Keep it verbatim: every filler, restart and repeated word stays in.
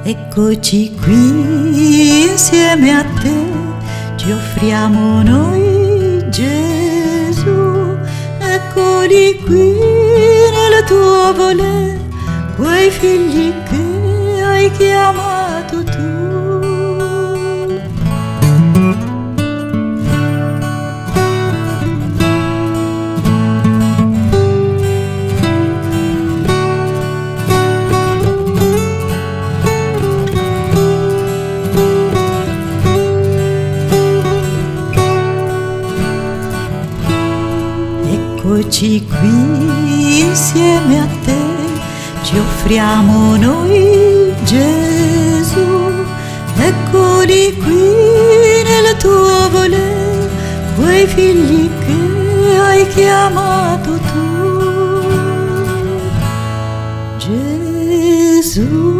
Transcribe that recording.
Eccoci qui insieme a te, ci offriamo noi Gesù. Eccoli qui nel tuo voler, quei figli che hai chiamato tu. Eccoci qui insieme a te, ci offriamo noi Gesù. Eccoli qui nel tuo voler, quei figli che hai chiamato tu, Gesù.